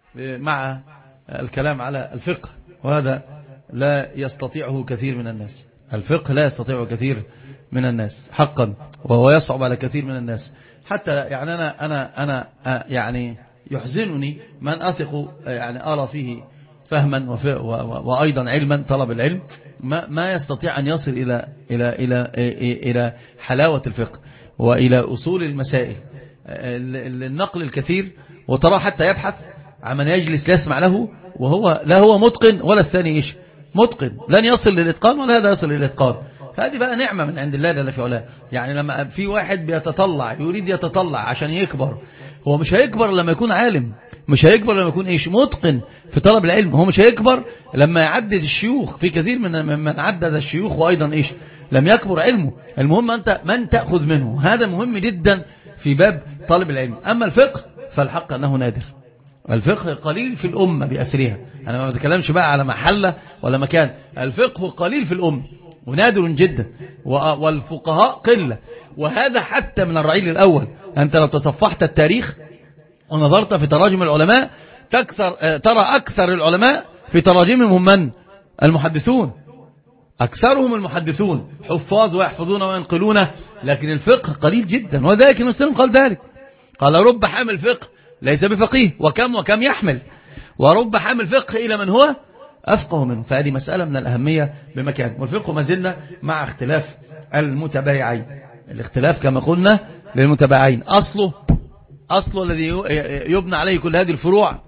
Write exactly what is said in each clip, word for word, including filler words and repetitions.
مع الكلام على الفقه، وهذا لا يستطيعه كثير من الناس. الفقه لا يستطيعه كثير من الناس حقا، وهو يصعب على كثير من الناس. حتى يعني أنا, أنا, أنا يعني يحزنني من أثق يعني أرى فيه فهما وأيضا علما، طلب العلم ما, ما يستطيع أن يصل إلى, إلى, إلى, إلى حلاوة الفقه وإلى أصول المسائل. النقل الكثير، وترى حتى يبحث عن من يجلس يسمع له وهو لا هو متقن ولا الثاني إيش متقن، لن يصل للإتقان ولا هذا يصل للإتقان. فهذه بقى نعمة من عند الله جل في علاه. يعني لما في واحد بيتطلع يريد يتطلع عشان يكبر، هو مش هيكبر لما يكون عالم، مش هيكبر لما يكون إيش متقن في طلب العلم، هو مش هيكبر لما يعدد الشيوخ. في كثير من من عدد الشيوخ وأيضا إيش لم يكبر علمه. المهم أنت من تأخذ منه، هذا مهم جدا في باب طالب العلم. أما الفقه فالحق أنه نادر، الفقه قليل في الأمة بأسرها. أنا ما بتكلمش بقى على محلة ولا مكان، الفقه قليل في الأمة ونادر جدا، والفقهاء قلة، وهذا حتى من الرعيل الأول. أنت لو تصفحت التاريخ ونظرت في تراجم العلماء تكثر ترى أكثر العلماء في تراجمهم من المحدثون، أكثرهم المحدثون حفاظ ويحفظون وينقلون، لكن الفقه قليل جدا. وذلك المسلم قال ذلك، قال رب حامل فقه ليس بفقيه، وكم وكم يحمل، ورب حامل فقه إلى من هو أفقه منه. فهذه مسألة من الأهمية بمكان. والفقه ما زلنا مع اختلاف المتبايعين، الاختلاف كما قلنا للمتبايعين أصله أصله الذي يبنى عليه كل هذه الفروع.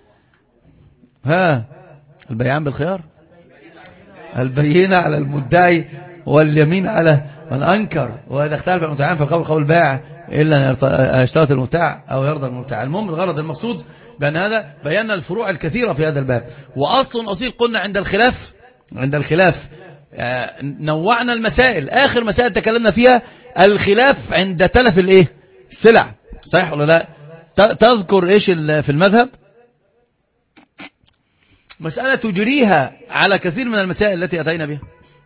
ها البيعان بالخيار، البينة على المدعي واليمين على من أنكر، وإذا اختلف المتبايعان فالقول قول البائع إلا أن يشترط المبتاع أو يرضى المبتاع. المهم الغرض المقصود بأن هذا بينا الفروع الكثيرة في هذا الباب. وأصل أصيل قلنا عند الخلاف، عند الخلاف نوعنا المسائل. آخر مسائل تكلمنا فيها الخلاف عند تلف الإيه السلع، صحيح ولا لا؟ تذكر إيش في المذهب مسألة تجريها على كثير من المسائل التي أتينا بها.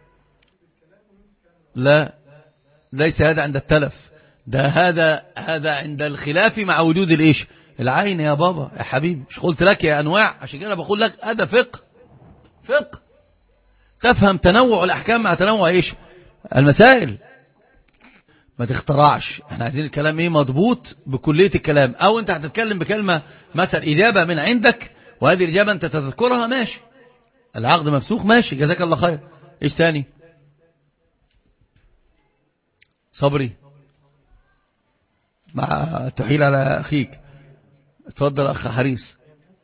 لا ليس هذا عند التلف، ده هذا هذا عند الخلاف مع وجود الإيش العين. يا بابا يا حبيبي مش قلت لك يا أنواع؟ عشان كده بقول لك هذا فقه، فقه تفهم تنوع الأحكام مع تنوع إيش المسائل. ما تخترعش، احنا عايزين الكلام ايه مضبوط بكلية الكلام. او انت هتتكلم بكلمة مثلا إجابة من عندك وهذه الإجابة انت تذكرها ماشي، العقد مفسوخ ماشي، جزاك الله خير. ايش ثاني؟ صبري مع تحيل على أخيك. اتفضل أخ حريص.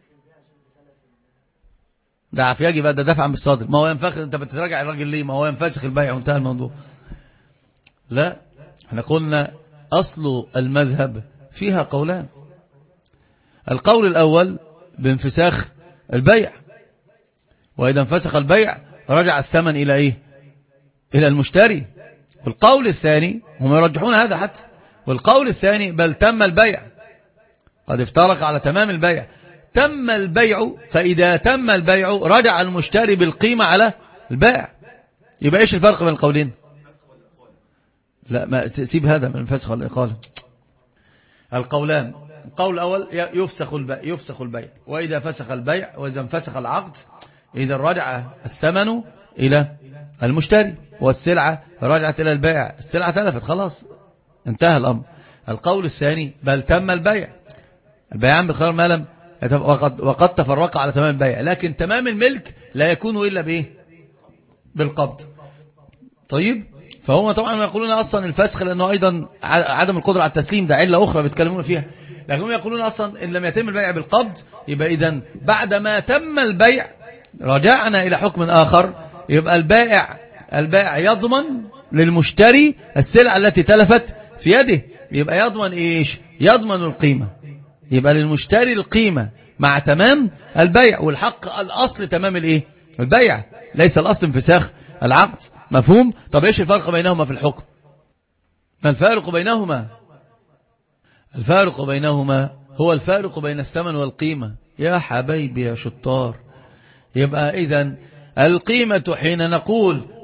ده عفياجي بقى، ده دفع بالصادر. ما هو ينفخ، انت بتراجع الراجل ليه؟ ما هو ينفسخ البيع وانتهى الموضوع. لا احنا قلنا أصل المذهب فيها قولان. القول الأول بانفساخ البيع، وإذا انفسخ البيع رجع الثمن إلى إيه؟ إلى المشتري. والقول الثاني هم يرجحون هذا حتى، والقول الثاني بل تم البيع، قد افترق على تمام البيع. تم البيع، فإذا تم البيع رجع المشتري بالقيمة على البائع. يبقى إيش الفرق بين القولين؟ لا ما سيب هذا من الفسخ والإقالة. القولان، القول الأول يفسخ البيع، يفسخ البيع، وإذا فسخ البيع وإذا انفسخ العقد إذا رجع الثمن إلى المشتري والسلعة رجعت إلى البائع، السلعة تلفت خلاص انتهى الأمر. القول الثاني بل تم البيع، البيعان بخيار ما لم وقد, وقد تفرق على تمام البيع، لكن تمام الملك لا يكون إلا بإيه؟ بالقبض. طيب فهم طبعا يقولون أصلا الفسخ لأنه أيضا عدم القدرة على التسليم، ده علة أخرى بيتكلمون فيها، لكنهم يقولون أصلا إن لم يتم البيع بالقبض يبقى إذن بعد ما تم البيع رجعنا إلى حكم آخر، يبقى البائع البائع يضمن للمشتري السلعة التي تلفت في يده، يبقى يضمن إيش؟ يضمن القيمة، يبقى للمشتري القيمة مع تمام البيع، والحق الأصل تمام الإيه؟ البيع، ليس الأصل انفساخ العقد. مفهوم؟ طب إيش الفرق بينهما في الحكم؟ ما الفارق بينهما؟ الفارق بينهما هو الفارق بين الثمن والقيمة. يا حبيبي يا شطار، يبقى إذن القيمة حين نقول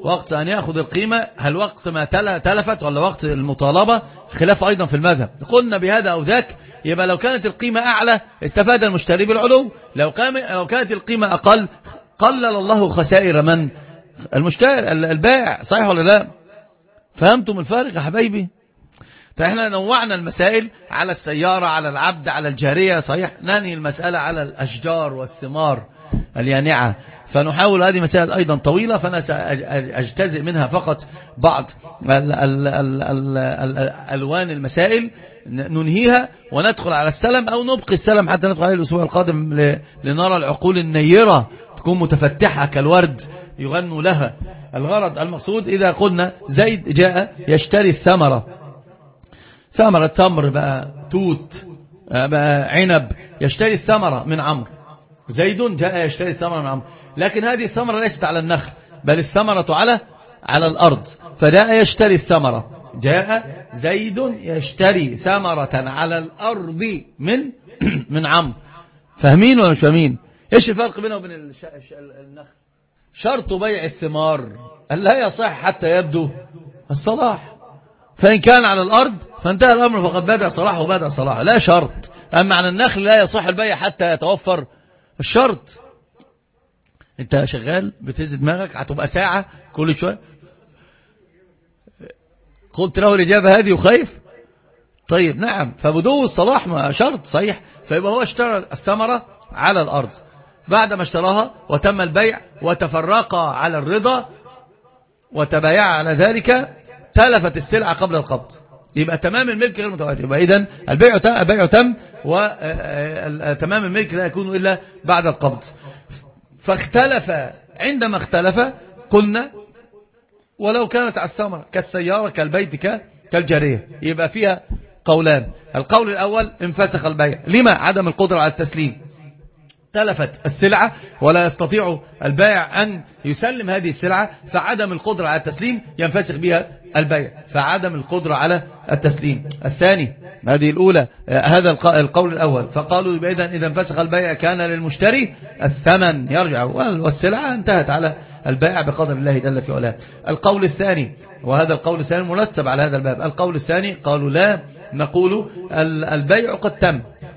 وقت أن يأخذ القيمة، هل وقت ما تلفت ولا وقت المطالبة؟ خلاف أيضا في المذهب. قلنا بهذا أو ذاك، يبقى لو كانت القيمة أعلى استفاد المشتري بالعلو، لو كانت القيمة أقل قلل الله خسائر من؟ المشتري البائع. صحيح ولا لا؟ فهمتم الفارق يا حبايبي؟ فإحنا نوعنا المسائل على السيارة، على العبد، على الجارية. صحيح ننهي المسألة على الأشجار والثمار اليانعة. فنحاول، هذه مسائل أيضا طويلة، فأنا سأجتزئ منها فقط بعض ال ال ال ال الألوان المسائل ننهيها وندخل على السلم، أو نبقي السلم حتى ندخل عليه الأسبوع القادم لنرى العقول النيرة تكون متفتحة كالورد يغنوا لها. الغرض المقصود، إذا قلنا زيد جاء يشتري الثمرة، ثمرة تمر بقى، توت بقى، عنب، يشتري الثمرة من عمرو. زيد جاء يشتري الثمرة من عمرو، لكن هذه الثمرة ليست على النخل، بل الثمرة على على الأرض. فجاء يشتري الثمرة، جاء زيد يشتري ثمرة على الأرض من من عمرو. فاهمين ولا مش فاهمين؟ ايش الفرق بينه وبين النخل؟ شرط بيع الثمار لا يصح حتى يبدو الصلاح، فإن كان على الأرض فانتهى الأمر، فقد بدأ صلاحه وبدأ صلاحه، لا شرط. أما على النخل لا يصح البيع حتى يتوفر الشرط. انت شغال بتهز دماغك، هتبقى ساعة كل شوية. قلت له الإجابة هذه وخايف. طيب نعم، فبدو الصلاح ما شرط صحيح. فيبقى هو اشترى الثمرة على الأرض، بعد ما اشتراها وتم البيع وتفرقا على الرضا وتبايع على ذلك، تلفت السلعة قبل القبض، يبقى تمام الملك غير متواتر. يبقى إذن البيع تم, البيع تم وتمام الملك لا يكون إلا بعد القبض. فاختلف، عندما اختلف قلنا ولو كانت على الثمرة كالسيارة كالبيت كالجارية، يبقى فيها قولان. القول الأول انفسخ البيع. لما؟ عدم القدرة على التسليم، تلفت السلعة ولا يستطيع البائع أن يسلم هذه السلعة، فعدم القدرة على التسليم ينفسخ بها البيع، فعدم القدرة على التسليم. الثاني، هذه الأولى، هذا القول الأول، فقالوا إذا إذا انفسخ البيع كان للمشتري الثمن يرجع، والسلعة انتهت على البائع بقدر الله جل في علاه. القول الثاني، وهذا القول الثاني مرتب على هذا الباب، القول الثاني قالوا لا، نقول البيع قد تم،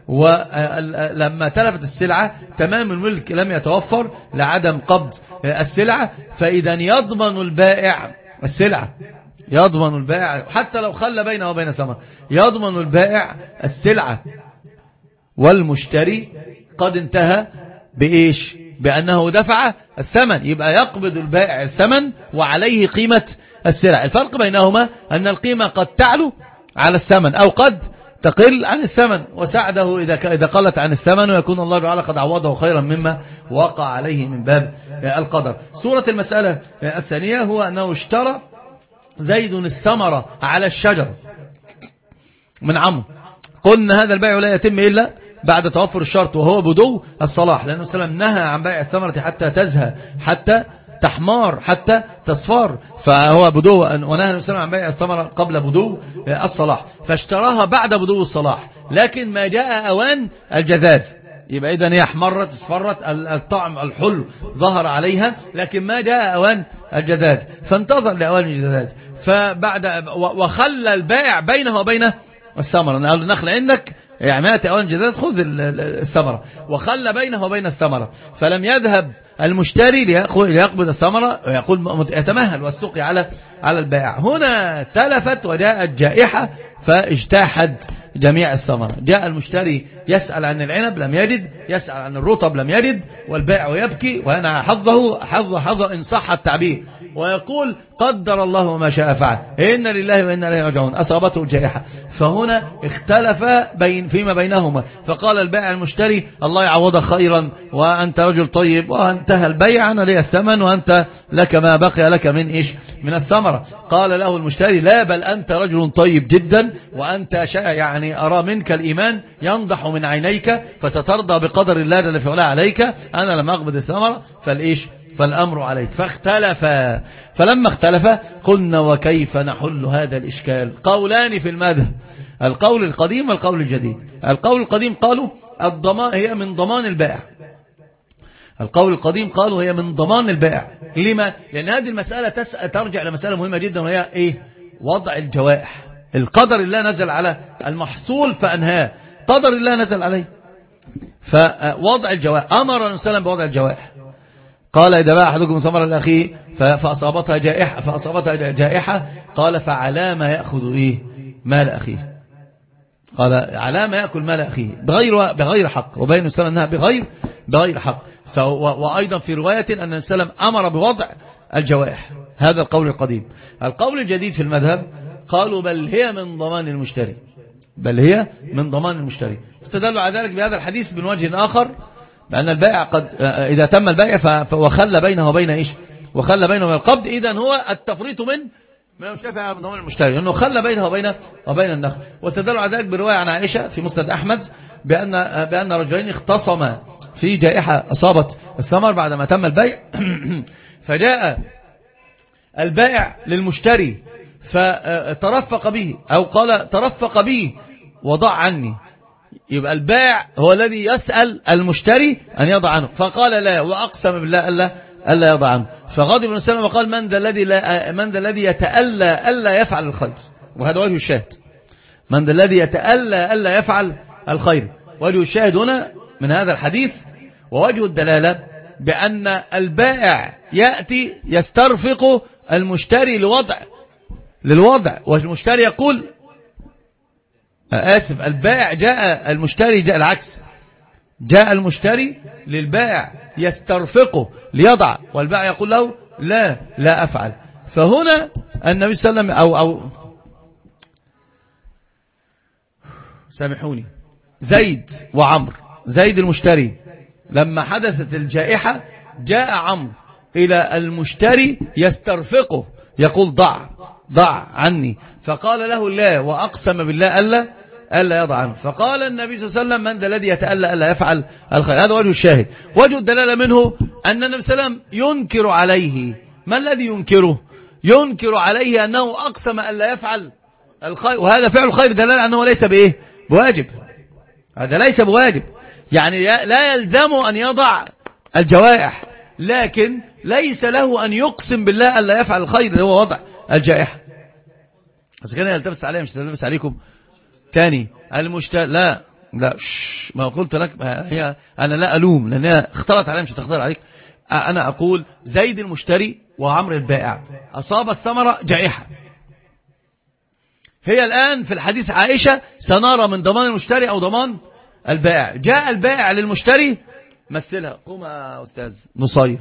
ولما تلفت السلعة تمام الملك لم يتوفر لعدم قبض السلعة، فإذا يضمن البائع السلعة، يضمن البائع حتى لو خلى بينه وبين ثمر، يضمن البائع السلعة، والمشتري قد انتهى بإيش؟ بأنه دفع الثمن، يبقى يقبض البائع الثمن وعليه قيمة السلع. الفرق بينهما أن القيمة قد تعلو على الثمن أو قد تقل عن الثمن، وساعده إذا إذا قلت عن الثمن، ويكون الله تعالى قد عوضه خيرا مما وقع عليه من باب القدر. صورة المسألة الثانية هو أنه اشترى زيد الثمرة على الشجر من عمرو. قلنا هذا البيع لا يتم إلا بعد توفر الشرط، وهو بدو الصلاح، لأنه السلام نهى عن بيع الثمرة حتى تزهى، حتى تحمار، حتى تصفر، فهو بدو، ونهى السلام عن بيع الثمرة قبل بدو الصلاح، فاشتراها بعد بدو الصلاح. لكن ما جاء أوان الجذاذ، يبقى إذن هي احمرت اصفرت، الطعم الحلو ظهر عليها، لكن ما جاء أوان الجذاذ، فانتظر لأوان الجذاذ، فبعد وخلى البائع بينه وبين الثمرة، قال له نخل عندك يعني مات أوان الجذاذ، خذ الثمرة، وخلى بينه وبين الثمرة، فلم يذهب المشتري ليقبض الثمرة ويقول يتمهل والسقي على على البائع. هنا تلفت وجاءت جائحة فاجتاحت جميع الثمرة. جاء المشتري يسأل عن العنب لم يجد، يسأل عن الرطب لم يجد، والبائع يبكي وأنا حظه حظ حظ إن صح التعبير، ويقول قدر الله ما شاء فعل، إن لله وإنا إليه راجعون، أصابته الجائحة. فهنا اختلف بين فيما بينهما، فقال البائع المشتري الله يعوضك خيرا وأنت رجل طيب، وانتهى البيع، أنا لي الثمن وأنت لك ما بقي لك من إيش من الثمرة. قال له المشتري لا، بل أنت رجل طيب جدا، وأنت يعني أرى منك الإيمان ينضح من عينيك، فسترضى بقدر الله جل في علاه عليك، أنا لم أقبض الثمرة فالإيش فالأمر عليك. فاختلف، فلما اختلف قلنا وكيف نحل هذا الإشكال؟ قولان في المذهب، القول القديم والقول الجديد. القول القديم قالوا الضمان هي من ضمان البائع، القول القديم قالوا هي من ضمان البائع. لما؟ لأن هذه المسألة تسأل ترجع لمسألة مهمة جدا، وهي إيه؟ وضع الجوائح. القدر الله نزل على المحصول فأنهاه، قدر الله نزل عليه. فوضع الجوائح، أمر النبي صلى الله عليه وسلم بوضع الجوائح. قال إذا باع أحدكم ثمرا لأخيه فأصابتها جائحة فأصابتها جائحة قال فعلى ما يأخذ إيه؟ مال أخيه. قال على ما يأكل مال أخيه بغير بغير حق، وبين السلام أنها بغير بغير حق. وأيضا في رواية أن السلام أمر بوضع الجوائح. هذا القول القديم. القول الجديد في المذهب قالوا بل هي من ضمان المشتري، بل هي من ضمان المشتري. استدلوا على ذلك بهذا الحديث من وجه آخر، بأن البائع قد إذا تم البيع وخلى بينه وبين إيش؟ وخلى بينه وبين القبض، إذن هو التفريط من من المشتري من ضمان المشتري، لأنه خلى بينه وبين وبين النخل. واستدلوا على ذلك برواية عن عائشة في مسند أحمد بأن بأن رجلين اختصما في جائحة أصابت الثمر بعدما تم البيع فجاء البائع للمشتري فترفق به، أو قال ترفق به وضع عني. يبقى البائع هو الذي يسأل المشتري أن يضع عنه، فقال لا، وأقسم بالله ألا ألا يضع عنه. فغضب النبي صلى الله عليه وسلم وقال من ذا الذي لا من ذا الذي يتألى ألا يفعل الخير. وهذا وجه الشاهد، من ذا الذي يتألى ألا يفعل الخير. وجه الشاهد هنا من هذا الحديث ووجه الدلالة بأن البائع يأتي يسترفق المشتري لوضع للوضع والمشتري يقول آسف، البائع جاء المشتري جاء العكس، جاء المشتري للبائع يسترفقه ليضع، والبائع يقول له لا لا أفعل. فهنا النبي صلى الله عليه وسلم أو, أو سامحوني زيد وعمر، زيد المشتري لما حدثت الجائحة جاء عمرو إلى المشتري يسترفقه يقول ضع ضع عني، فقال له لا، وأقسم بالله ألا ألا يضع عنه. فقال النبي صلى الله عليه وسلم من ذا الذي يتألى ألا يفعل الخير. هذا وجه الشاهد. وجه الدلالة منه أن النبي صلى الله عليه وسلم ينكر عليه. ما الذي ينكره؟ ينكر عليه أنه أقسم ألا يفعل الخير، وهذا فعل الخير دلالة أنه ليس بإيه؟ بواجب. هذا ليس بواجب، يعني لا يلزم أن يضع الجوائح، لكن ليس له أن يقسم بالله ألا يفعل الخير اللي هو وضع الجائحة. بس كان يلتبس عليه مش يلتبس عليكم تاني المشتري. لا لا ما قلت لك، هي أنا لا ألوم لأنها اختلط عليه مش تختلط عليك. أنا أقول زيد المشتري وعمر البائع أصاب الثمرة جائحة. هي الآن في الحديث عائشة سنرى من ضمان المشتري أو ضمان البائع. جاء البائع للمشتري مثلها، قوم يا أستاذ نصير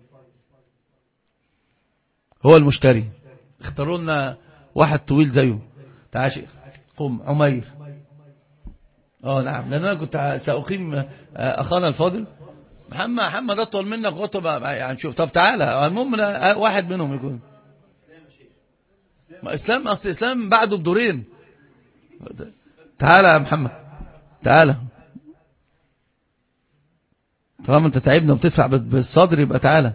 هو المشتري، اختاروا لنا واحد طويل زيه، تعال شيخ قم عمير. اه نعم، لأن أنا كنت سأقيم أخانا الفاضل محمد محمد أطول منك وأطول يعني. شوف طب تعالى، المهم واحد منهم يكون إسلام، أصل إسلام بعده بدورين. تعالى يا محمد تعالى، طالما أنت تعبنا وبتدفع بالصدر يبقى تعالى.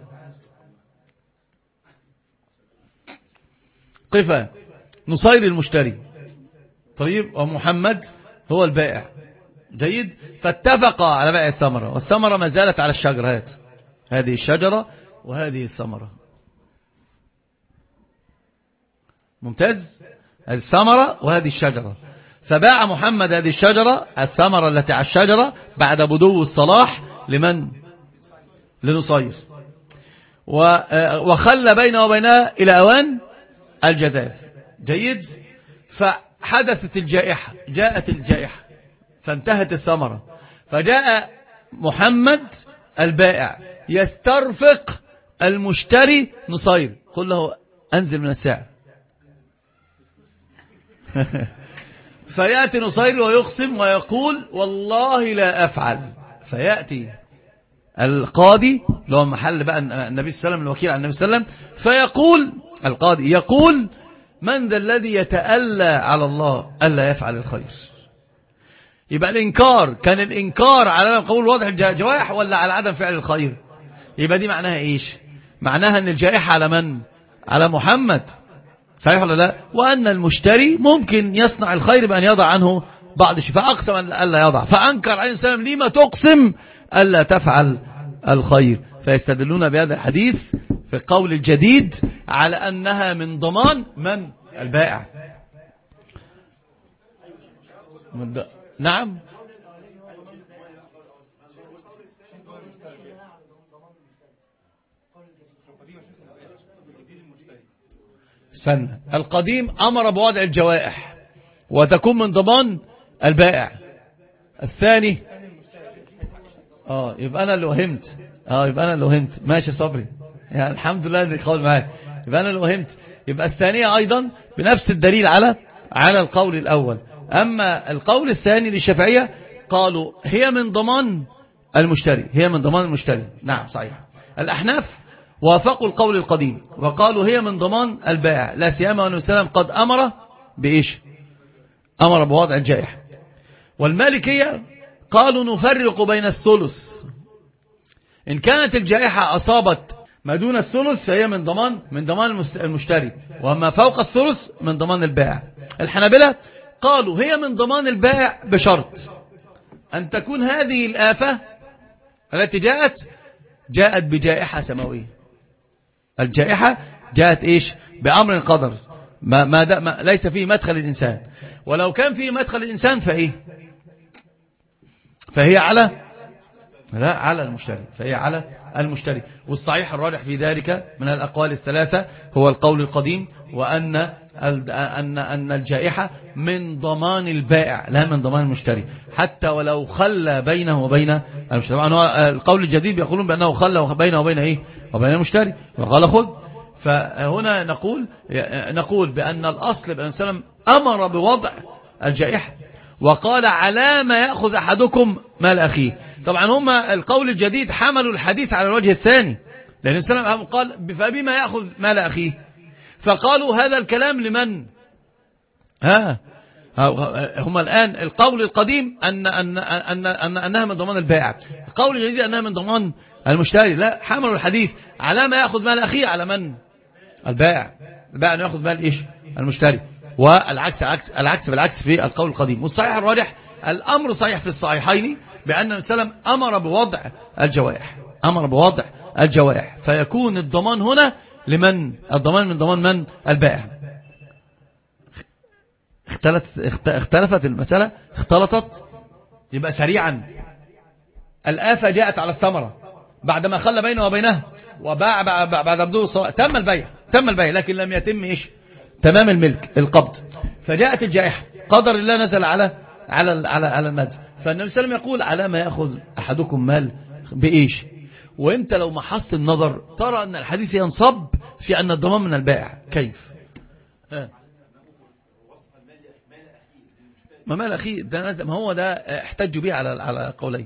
قفا نصير المشتري طيب، ومحمد هو البائع. جيد. فاتفقا على بيع الثمرة، والثمرة ما زالت على الشجرة. هات هذه الشجرة وهذه الثمرة. ممتاز. هذه الثمرة وهذه الشجرة. فباع محمد هذه الشجرة الثمرة التي على الشجرة بعد بدو الصلاح لمن؟ لنصير. وخلى بينه وبينها إلى أوان الجزاف. جيد. فحدثت الجائحة، جاءت الجائحة فانتهت الثمرة، فجاء محمد البائع يسترفق المشتري نصير، قل له أنزل من السعر فيأتي نصير ويقسم ويقول والله لا أفعل. فيأتي القاضي اللي هو محل بقى النبي صلى الله عليه وسلم، الوكيل عن النبي صلى الله عليه وسلم، فيقول القاضي يقول من ذا الذي يتألى على الله ألا يفعل الخير. يبقى الإنكار كان الإنكار على قول وضع الجوائح ولا على عدم فعل الخير؟ يبقى دي معناها إيش؟ معناها أن الجائحة على من؟ على محمد، صحيح ولا لا؟ وأن المشتري ممكن يصنع الخير بأن يضع عنه بعض الشيء، فأقسم ألا يضع، فأنكر عليه السلام لما تقسم ألا تفعل الخير، فيستدلون بهذا الحديث في القول الجديد على أنها من ضمان من البائع. نعم. استنى، القديم أمر بوضع الجوائح وتكون من ضمان البائع. الثاني اه يبقى أنا اللي وهمت اه يبقى أنا اللي وهمت ماشي صبري، يعني الحمد لله اني قول معاك، يبقى أنا اللي وهمت. يبقى الثانية أيضا بنفس الدليل على على القول الأول. أما القول الثاني للشافعية قالوا هي من ضمان المشتري، هي من ضمان المشتري. نعم صحيح. الأحناف وافقوا القول القديم وقالوا هي من ضمان البائع، لا سيما أنه سلم قد أمر بإيش؟ أمر بوضع الجائحة. والمالكية قالوا نفرق بين الثلث، إن كانت الجائحة أصابت ما دون الثلث فهي من ضمان من ضمان المشتري، وما فوق الثلث من ضمان البائع. الحنابلة قالوا هي من ضمان البائع بشرط أن تكون هذه الآفة التي جاءت جاءت بجائحة سماوية. الجائحة جاءت إيش؟ بأمر قدر، ما ما, ما ليس فيه مدخل الإنسان، ولو كان فيه مدخل الإنسان فإيه؟ فهي على لا على المشتري، فهي على المشتري. والصحيح الراجح في ذلك من الأقوال الثلاثة هو القول القديم، وأن أن أن الجائحة من ضمان البائع لا من ضمان المشتري، حتى ولو خلى بينه وبين المشتري. طبعا القول الجديد بيقولون بأنه خلى بينه وبين إيه؟ وبين المشتري، وقال خذ. فهنا نقول نقول بأن الأصل بأن سلم أمر بوضع الجائحة، وقال على ما يأخذ أحدكم مال أخيه. طبعا هم القول الجديد حملوا الحديث على الوجه الثاني، لأن السلام قال فبما يأخذ مال أخيه، فقالوا هذا الكلام لمن؟ ها هم الآن القول القديم أن أن أن أن أنها من ضمان البائع، القول الجديد أنها من ضمان المشتري. لا، حملوا الحديث على ما يأخذ مال أخيه على من؟ البائع. البائع أنه يأخذ مال إيش؟ المشتري. والعكس العكس العكس بالعكس في القول القديم. والصحيح الراجح الأمر صحيح في الصحيحين بأن السلام أمر بوضع الجوائح، أمر بوضع الجوائح، فيكون الضمان هنا لمن؟ الضمان من ضمان من؟ البائع. اختلفت اختلفت المسألة، اختلطت. يبقى سريعا الآفة جاءت على الثمرة بعدما خلى بينه وبينها وباع بعد بدو الصلاة، تم البيع تم البيع لكن لم يتم إيش؟ تمام الملك القبض. فجاءت الجائحة، قدر الله نزل على على على على المد، فالنبي صلى الله عليه وسلم يقول على ما يأخذ أحدكم مال بإيش؟ وانت لو محصت النظر ترى أن الحديث ينصب في أن الضمان من البائع. كيف؟ آه. ما مال أخي ده، ما هو ده احتجوا به على على قولين.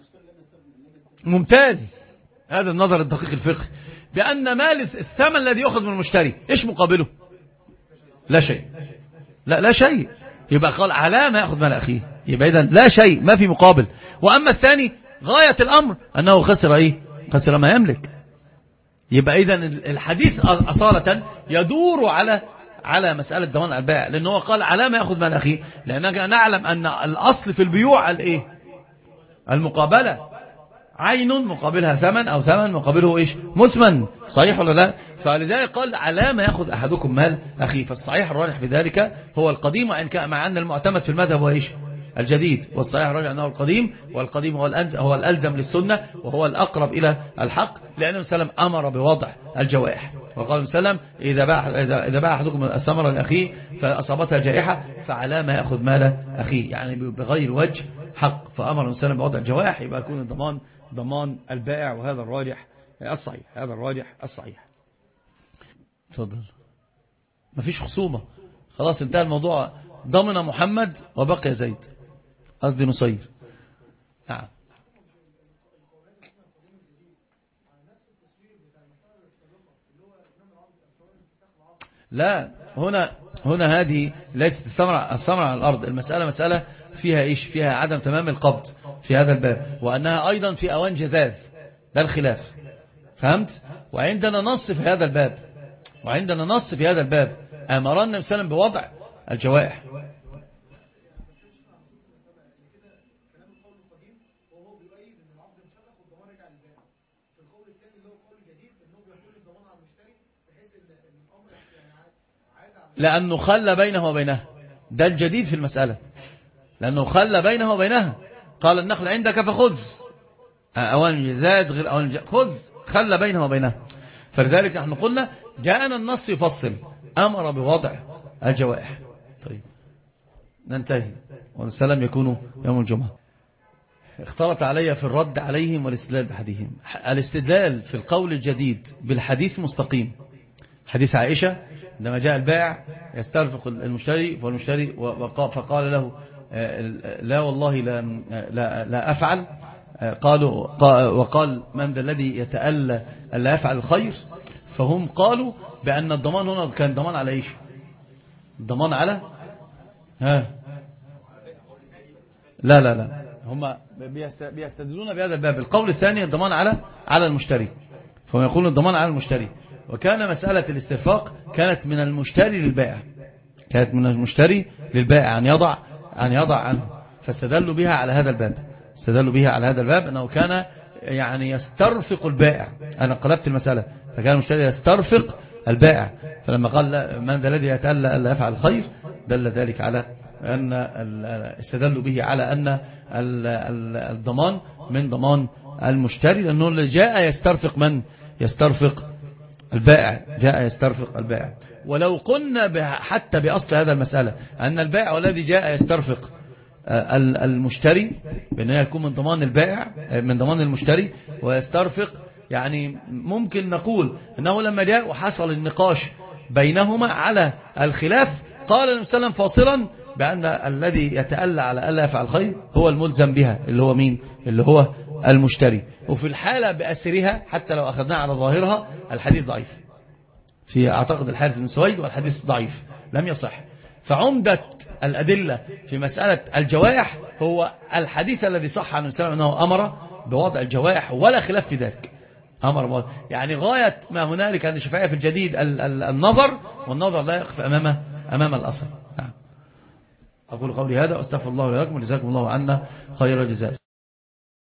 ممتاز، هذا النظر الدقيق الفقهي، بأن مال الثمن الذي يأخذ من المشتري إيش مقابله؟ لا شيء. لا لا شيء. يبقى قال على ما يأخذ مال أخيه، يبقى إذن لا شيء، ما في مقابل. وأما الثاني غاية الأمر أنه خسر إيه؟ خسر ما يملك. يبقى إذن الحديث أصالة يدور على على مسألة ضمان البائع، لأنه قال على ما يأخذ مال أخيه، لأننا نعلم أن الأصل في البيوع الإيه؟ المقابلة، عين مقابلها ثمن أو ثمن مقابله إيش؟ مثمن. صحيح ولا لا؟ فلذلك قال على ما يأخذ أحدكم مال أخيه. فالصحيح الراجح في ذلك هو القديم، وإن كان مع أن المعتمد في المذهب هو إيش؟ الجديد. والصحيح الراجح أنه القديم، والقديم هو الألزم, هو الألزم للسنة وهو الأقرب إلى الحق، لأنه سلم أمر بوضع الجوائح. وقال سلم إذا باع إذا إذا باع أحدكم الثمرة لأخيه فأصابتها جائحة فعلى ما يأخذ مال أخيه، يعني بغير وجه حق. فأمر سلم بوضع الجوائح، يبقى يكون الضمان ضمان البائع، وهذا الراجح الصحيح، هذا الراجح الصحيح. تفضل. مفيش خصومة، خلاص انتهى الموضوع. ضمن محمد وبقي زيد، قصدي نصير. نعم. لا، هنا هنا هذه ليست الثمرة الثمرة على الأرض، المسألة مسألة فيها إيش؟ فيها عدم تمام القبض في هذا الباب، وأنها أيضا في أوان جزاذ، ده الخلاف. فهمت؟ وعندنا نص في هذا الباب وعندنا نص في هذا الباب أمرنا النبي صلى الله عليه وسلم بوضع الجوائح. القول الثاني اللي هو قول جديد انه بيحول الضمان على المشتري بحيث ان الامر يعني عاد على لانه خلى بينه وبينها، ده الجديد في المسألة، لانه خلى بينه وبينها. قال النخل عندك فخذ، اوان الجزاز غير اوان الجزاز، خذ، خلى بينه وبينها. فلذلك نحن قلنا جاءنا النص يفصل، امر بوضع الجوائح. طيب ننتهي، والسلام يكون يوم الجمعة. اختلط علي في الرد عليهم والاستدلال بحديثهم. الاستدلال في القول الجديد بالحديث مستقيم. حديث عائشة عندما جاء البائع يسترفق المشتري، فالمشتري فقال له لا والله لا, لا, لا أفعل. قالوا وقال من ذا الذي يتألى ألا يفعل الخير؟ فهم قالوا بأن الضمان هنا كان ضمان على إيش؟ الضمان على ها لا لا لا هم بيستدلون بهذا الباب. القول الثاني الضمان على على المشتري، فهم يقولون الضمان على المشتري. وكان مسألة الاسترفاق كانت من المشتري للبائع، كانت من المشتري للبائع أن يضع أن يضع عنه، فاستدلوا بها على هذا الباب. استدلوا بها على هذا الباب أنه كان يعني يسترفق البائع. أنا قلبت المسألة، فكان المشتري يسترفق البائع، فلما قال من ذا الذي يتألى ألا يفعل الخير دل ذلك على أن استدلوا به على أن الضمان من ضمان المشتري، لأنه اللي جاء يسترفق من يسترفق البائع، جاء يسترفق البائع. ولو قلنا حتى بأصل هذا المسألة أن البائع والذي جاء يسترفق المشتري بأنه يكون من ضمان البائع من ضمان المشتري ويسترفق، يعني ممكن نقول أنه لما جاء وحصل النقاش بينهما على الخلاف قال النبي صلى الله عليه وسلم فاصلا بأن الذي يتألى على ألا يفعل الخير هو الملزم بها، اللي هو مين؟ اللي هو المشتري. وفي الحالة بأسرها حتى لو أخذناها على ظاهرها الحديث ضعيف، في أعتقد الحارث بن سويد، والحديث ضعيف لم يصح. فعمدة الأدلة في مسألة الجوائح هو الحديث الذي صح عن النبي أنه أمر بوضع الجوائح ولا خلاف في ذلك. أمر بوضع، يعني غاية ما هنالك عند الشافعية في الجديد النظر، والنظر لا يقف أمام أمام الأصل. نعم. أقول قولي هذا وأستغفر الله لكم وجزاكم الله عنا خير الجزاء.